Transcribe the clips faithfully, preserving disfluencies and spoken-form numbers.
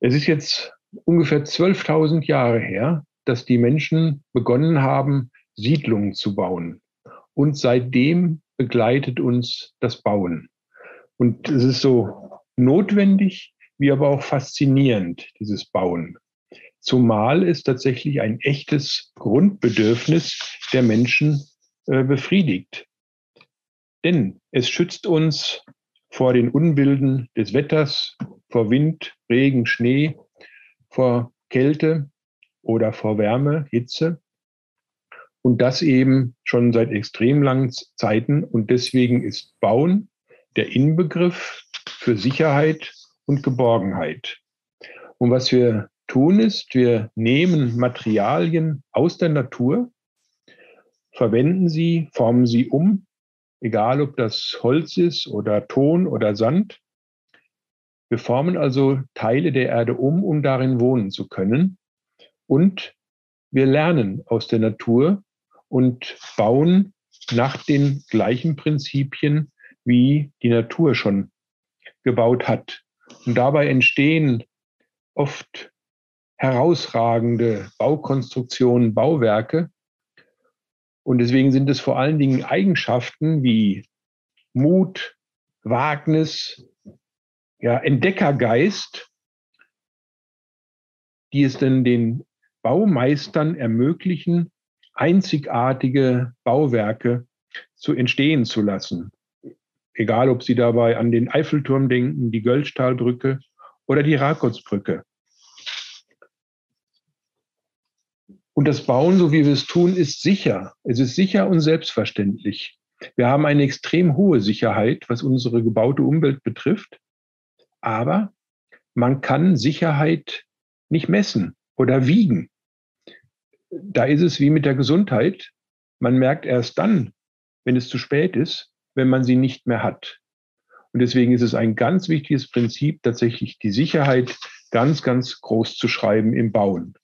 Es ist jetzt ungefähr zwölftausend Jahre her, dass die Menschen begonnen haben, Siedlungen zu bauen. Und seitdem begleitet uns das Bauen. Und es ist so notwendig, wie aber auch faszinierend, dieses Bauen. Zumal es tatsächlich ein echtes Grundbedürfnis der Menschen äh, befriedigt. Denn es schützt uns vor den Unbilden des Wetters, vor Wind, Regen, Schnee, vor Kälte oder vor Wärme, Hitze. Und das eben schon seit extrem langen Zeiten. Und deswegen ist Bauen der Inbegriff für Sicherheit und Geborgenheit. Und was wir tun ist, wir nehmen Materialien aus der Natur, verwenden sie, formen sie um, egal ob das Holz ist oder Ton oder Sand. Wir formen also Teile der Erde um, um darin wohnen zu können. Und wir lernen aus der Natur und bauen nach den gleichen Prinzipien, wie die Natur schon gebaut hat. Und dabei entstehen oft herausragende Baukonstruktionen, Bauwerke. Und deswegen sind es vor allen Dingen Eigenschaften wie Mut, Wagnis, ja, Entdeckergeist, die es denn den Baumeistern ermöglichen, einzigartige Bauwerke zu entstehen zu lassen. Egal, ob Sie dabei an den Eiffelturm denken, die Göllstahlbrücke oder die Rakotsbrücke. Und das Bauen, so wie wir es tun, ist sicher. Es ist sicher und selbstverständlich. Wir haben eine extrem hohe Sicherheit, was unsere gebaute Umwelt betrifft. Aber man kann Sicherheit nicht messen oder wiegen. Da ist es wie mit der Gesundheit. Man merkt erst dann, wenn es zu spät ist, wenn man sie nicht mehr hat. Und deswegen ist es ein ganz wichtiges Prinzip, tatsächlich die Sicherheit ganz, ganz groß zu schreiben im Bauen.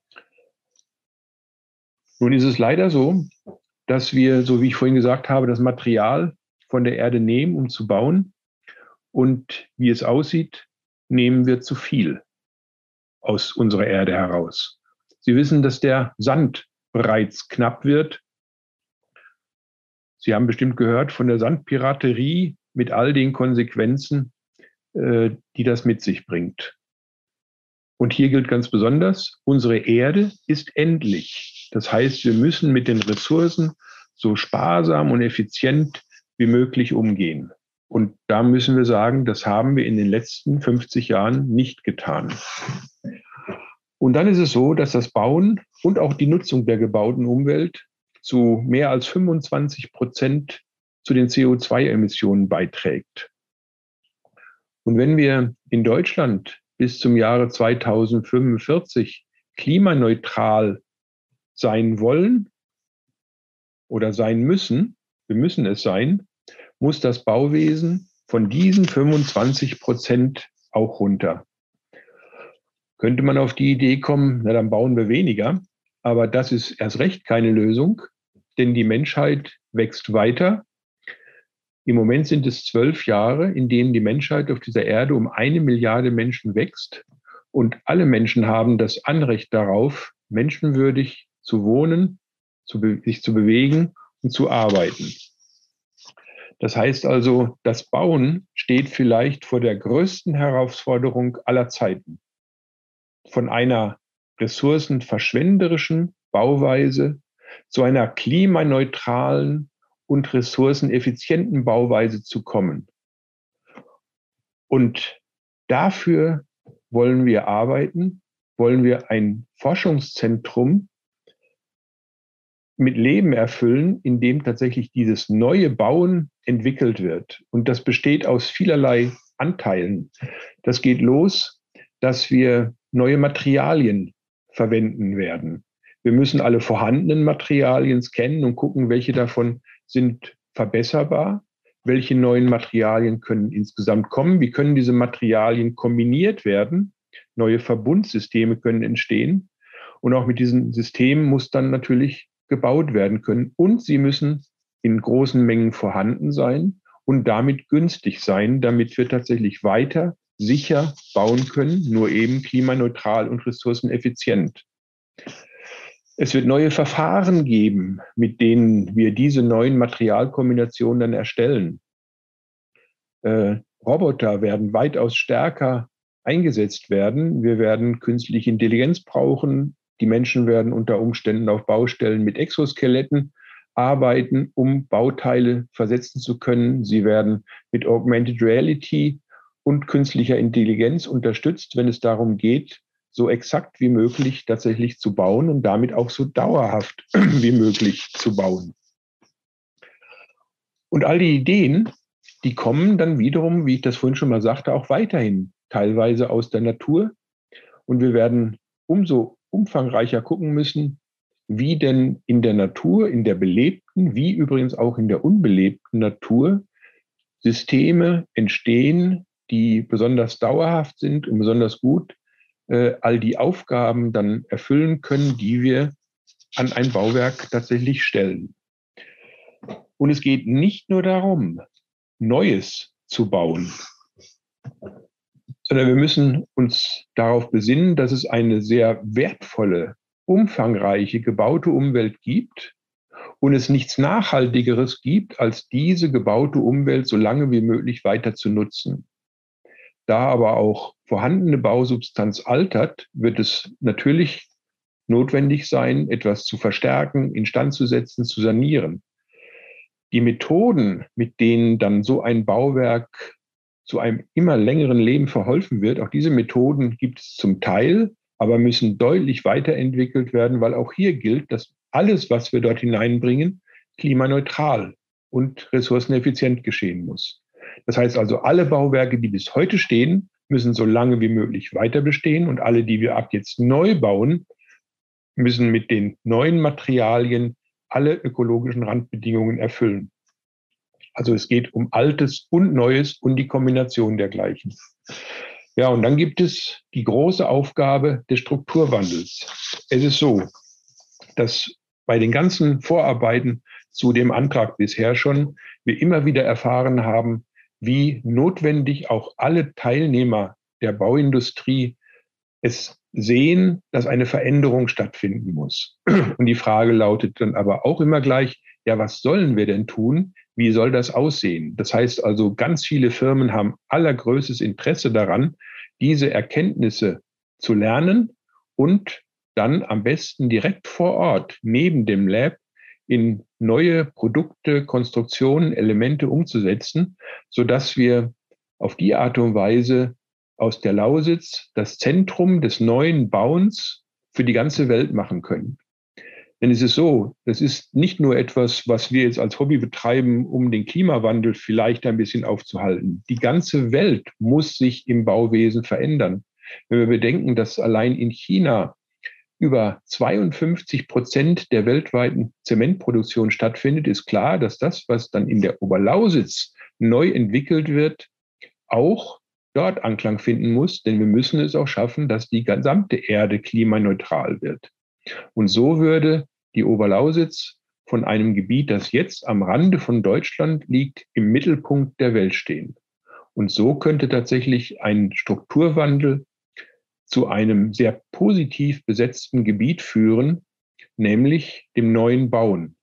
Nun ist es leider so, dass wir, so wie ich vorhin gesagt habe, das Material von der Erde nehmen, um zu bauen. Und wie es aussieht, nehmen wir zu viel aus unserer Erde heraus. Sie wissen, dass der Sand bereits knapp wird. Sie haben bestimmt gehört von der Sandpiraterie mit all den Konsequenzen, äh, die das mit sich bringt. Und hier gilt ganz besonders, unsere Erde ist endlich. Das heißt, wir müssen mit den Ressourcen so sparsam und effizient wie möglich umgehen. Und da müssen wir sagen, das haben wir in den letzten fünfzig Jahren nicht getan. Und dann ist es so, dass das Bauen und auch die Nutzung der gebauten Umwelt zu mehr als fünfundzwanzig Prozent zu den C O zwei Emissionen beiträgt. Und wenn wir in Deutschland bis zum Jahre zweitausendfünfundvierzig klimaneutral sein wollen oder sein müssen, wir müssen es sein, muss das Bauwesen von diesen fünfundzwanzig Prozent auch runter. Könnte man auf die Idee kommen, na dann bauen wir weniger, aber das ist erst recht keine Lösung, denn die Menschheit wächst weiter. Im Moment sind es zwölf Jahre, in denen die Menschheit auf dieser Erde um eine Milliarde Menschen wächst und alle Menschen haben das Anrecht darauf, menschenwürdig zu wohnen, zu sich zu bewegen und zu arbeiten. Das heißt also, das Bauen steht vielleicht vor der größten Herausforderung aller Zeiten. Von einer ressourcenverschwenderischen Bauweise zu einer klimaneutralen und ressourceneffizienten Bauweise zu kommen. Und dafür wollen wir arbeiten, wollen wir ein Forschungszentrum mit Leben erfüllen, in dem tatsächlich dieses neue Bauen entwickelt wird. Und das besteht aus vielerlei Anteilen. Das geht los, dass wir neue Materialien verwenden werden. Wir müssen alle vorhandenen Materialien scannen und gucken, welche davon sind verbesserbar, welche neuen Materialien können insgesamt kommen, wie können diese Materialien kombiniert werden, neue Verbundsysteme können entstehen und auch mit diesen Systemen muss dann natürlich gebaut werden können und sie müssen in großen Mengen vorhanden sein und damit günstig sein, damit wir tatsächlich weiter sicher bauen können, nur eben klimaneutral und ressourceneffizient. Es wird neue Verfahren geben, mit denen wir diese neuen Materialkombinationen dann erstellen. Äh, Roboter werden weitaus stärker eingesetzt werden. Wir werden künstliche Intelligenz brauchen. Die Menschen werden unter Umständen auf Baustellen mit Exoskeletten arbeiten, um Bauteile versetzen zu können. Sie werden mit Augmented Reality und künstlicher Intelligenz unterstützt, wenn es darum geht, so exakt wie möglich tatsächlich zu bauen und damit auch so dauerhaft wie möglich zu bauen. Und all die Ideen, die kommen dann wiederum, wie ich das vorhin schon mal sagte, auch weiterhin teilweise aus der Natur. Und wir werden umso umfangreicher gucken müssen, wie denn in der Natur, in der belebten, wie übrigens auch in der unbelebten Natur Systeme entstehen, die besonders dauerhaft sind und besonders gut äh, all die Aufgaben dann erfüllen können, die wir an ein Bauwerk tatsächlich stellen. Und es geht nicht nur darum, Neues zu bauen, sondern wir müssen uns darauf besinnen, dass es eine sehr wertvolle, umfangreiche, gebaute Umwelt gibt und es nichts Nachhaltigeres gibt, als diese gebaute Umwelt so lange wie möglich weiter zu nutzen. Da aber auch vorhandene Bausubstanz altert, wird es natürlich notwendig sein, etwas zu verstärken, instand zu setzen, zu sanieren. Die Methoden, mit denen dann so ein Bauwerk zu einem immer längeren Leben verholfen wird, auch diese Methoden gibt es zum Teil, aber müssen deutlich weiterentwickelt werden, weil auch hier gilt, dass alles, was wir dort hineinbringen, klimaneutral und ressourceneffizient geschehen muss. Das heißt also, alle Bauwerke, die bis heute stehen, müssen so lange wie möglich weiter bestehen und alle, die wir ab jetzt neu bauen, müssen mit den neuen Materialien alle ökologischen Randbedingungen erfüllen. Also es geht um Altes und Neues und die Kombination dergleichen. Ja, und dann gibt es die große Aufgabe des Strukturwandels. Es ist so, dass bei den ganzen Vorarbeiten zu dem Antrag bisher schon wir immer wieder erfahren haben, wie notwendig auch alle Teilnehmer der Bauindustrie es sehen, dass eine Veränderung stattfinden muss. Und die Frage lautet dann aber auch immer gleich, ja, was sollen wir denn tun? Wie soll das aussehen? Das heißt also, ganz viele Firmen haben allergrößtes Interesse daran, diese Erkenntnisse zu lernen und dann am besten direkt vor Ort neben dem Lab in neue Produkte, Konstruktionen, Elemente umzusetzen, sodass wir auf die Art und Weise aus der Lausitz das Zentrum des neuen Bauens für die ganze Welt machen können. Denn es ist so, das ist nicht nur etwas, was wir jetzt als Hobby betreiben, um den Klimawandel vielleicht ein bisschen aufzuhalten. Die ganze Welt muss sich im Bauwesen verändern. Wenn wir bedenken, dass allein in China über zweiundfünfzig Prozent der weltweiten Zementproduktion stattfindet, ist klar, dass das, was dann in der Oberlausitz neu entwickelt wird, auch dort Anklang finden muss, denn wir müssen es auch schaffen, dass die gesamte Erde klimaneutral wird. Und so würde die Oberlausitz von einem Gebiet, das jetzt am Rande von Deutschland liegt, im Mittelpunkt der Welt stehen. Und so könnte tatsächlich ein Strukturwandel zu einem sehr positiv besetzten Gebiet führen, nämlich dem neuen Bauen.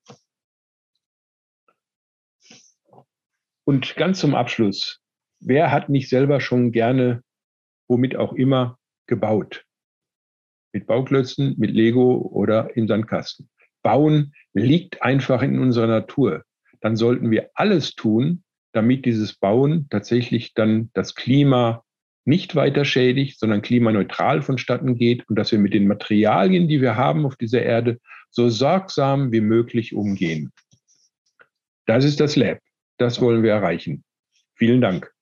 Und ganz zum Abschluss, wer hat nicht selber schon gerne, womit auch immer, gebaut? Mit Bauklötzen, mit Lego oder im Sandkasten. Bauen liegt einfach in unserer Natur. Dann sollten wir alles tun, damit dieses Bauen tatsächlich dann das Klima nicht weiter schädigt, sondern klimaneutral vonstatten geht und dass wir mit den Materialien, die wir haben auf dieser Erde, so sorgsam wie möglich umgehen. Das ist das Lab. Das wollen wir erreichen. Vielen Dank.